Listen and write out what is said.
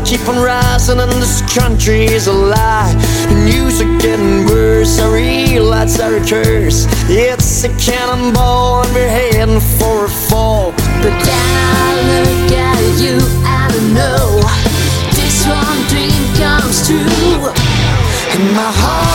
keep on rising and this country is a lie. The news are getting worse, I realize they're a curse. It's a cannonball and we're heading for a fall. But then I look at you and I know this one dream comes true. And my heart